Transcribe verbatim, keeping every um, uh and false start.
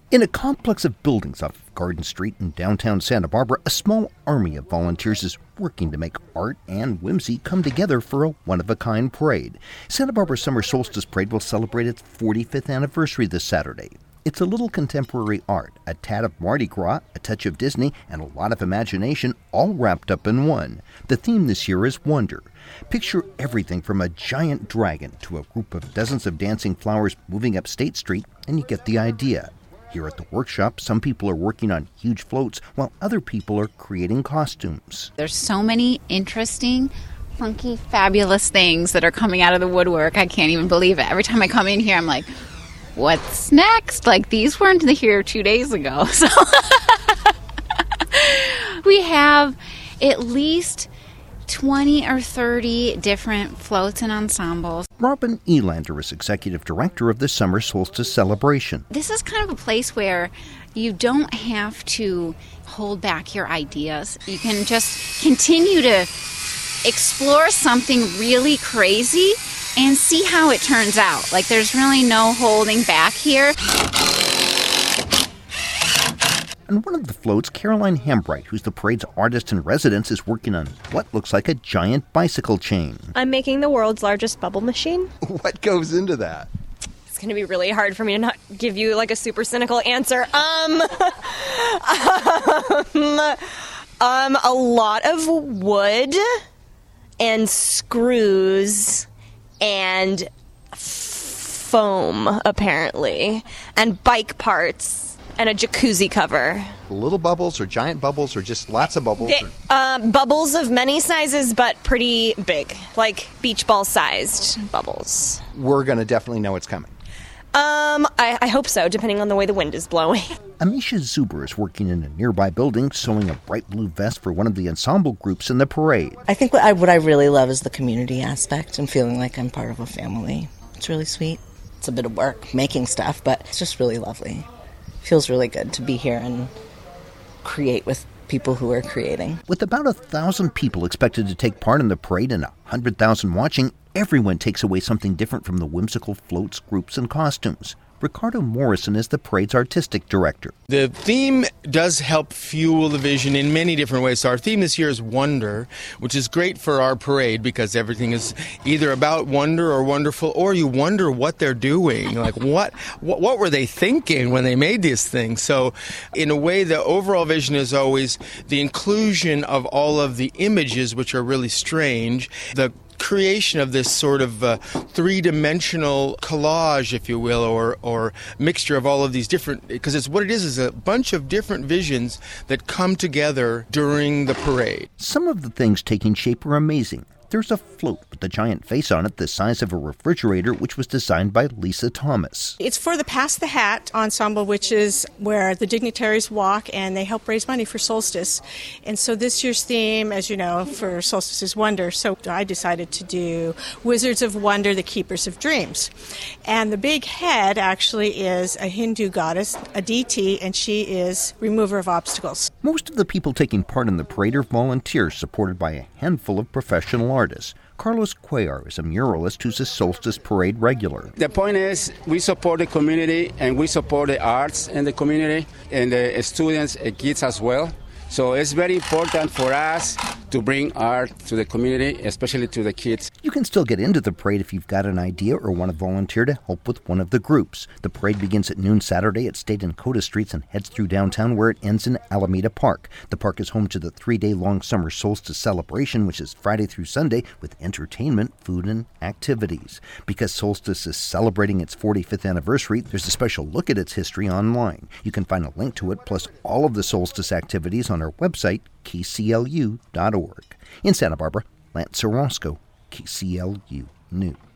In a complex of buildings off of Garden Street in downtown Santa Barbara, a small army of volunteers is working to make art and whimsy come together for a one-of-a-kind parade. Santa Barbara Summer Solstice Parade will celebrate its forty-fifth anniversary this Saturday. It's a little contemporary art, a tad of Mardi Gras, a touch of Disney, and a lot of imagination, all wrapped up in one. The theme this year is wonder. Picture everything from a giant dragon to a group of dozens of dancing flowers moving up State Street, and you get the idea. Here at the workshop, some people are working on huge floats, while other people are creating costumes. There's so many interesting, funky, fabulous things that are coming out of the woodwork. I can't even believe it. Every time I come in here, I'm like, what's next? Like, these weren't here two days ago. So we have at least twenty or thirty different floats and ensembles. Robin Elander is executive director of the Summer Solstice Celebration. This is kind of a place where you don't have to hold back your ideas. You can just continue to explore something really crazy and see how it turns out. Like, there's really no holding back here. On one of the floats, Caroline Hambright, who's the parade's artist in residence, is working on what looks like a giant bicycle chain. I'm making the world's largest bubble machine. What goes into that? It's going to be really hard for me to not give you like a super cynical answer. Um, um, um a lot of wood and screws and foam, apparently, and bike parts. And a jacuzzi cover. Little bubbles or giant bubbles or just lots of bubbles? They, uh, bubbles of many sizes, but pretty big. Like beach ball sized bubbles. We're going to definitely know it's coming. Um, I, I hope so, depending on the way the wind is blowing. Amisha Zuber is working in a nearby building, sewing a bright blue vest for one of the ensemble groups in the parade. I think what I, what I really love is the community aspect and feeling like I'm part of a family. It's really sweet. It's a bit of work making stuff, but it's just really lovely. Feels really good to be here and create with people who are creating. With about a thousand people expected to take part in the parade and a hundred thousand watching, everyone takes away something different from the whimsical floats, groups, and costumes. Ricardo Morrison is the parade's artistic director. The theme does help fuel the vision in many different ways. So our theme this year is wonder, which is great for our parade because everything is either about wonder or wonderful, or you wonder what they're doing. Like, what, what, what were they thinking when they made these things? So in a way, the overall vision is always the inclusion of all of the images, which are really strange. The creation of this sort of uh, three-dimensional collage, if you will, or or mixture of all of these different, because it's what it is is a bunch of different visions that come together during the parade. Some of the things taking shape are amazing. There's a float with a giant face on it the size of a refrigerator, which was designed by Lisa Thomas. It's for the Pass the Hat ensemble, which is where the dignitaries walk and they help raise money for Solstice. And so this year's theme, as you know, for Solstice is Wonder. So I decided to do Wizards of Wonder, the Keepers of Dreams. And the big head actually is a Hindu goddess, Aditi, and she is remover of obstacles. Most of the people taking part in the parade are volunteers supported by a handful of professional artists. Carlos Cuellar is a muralist who's a Solstice Parade regular. The point is, we support the community and we support the arts in the community and the students and kids as well. So it's very important for us to bring art to the community, especially to the kids. You can still get into the parade if you've got an idea or want to volunteer to help with one of the groups. The parade begins at noon Saturday at State and Coda Streets and heads through downtown where it ends in Alameda Park. The park is home to the three-day-long Summer Solstice celebration, which is Friday through Sunday with entertainment, food, and activities. Because Solstice is celebrating its forty-fifth anniversary, there's a special look at its history online. You can find a link to it, plus all of the Solstice activities on our website, K C L U dot org. In Santa Barbara, Lance Orozco, K C L U News.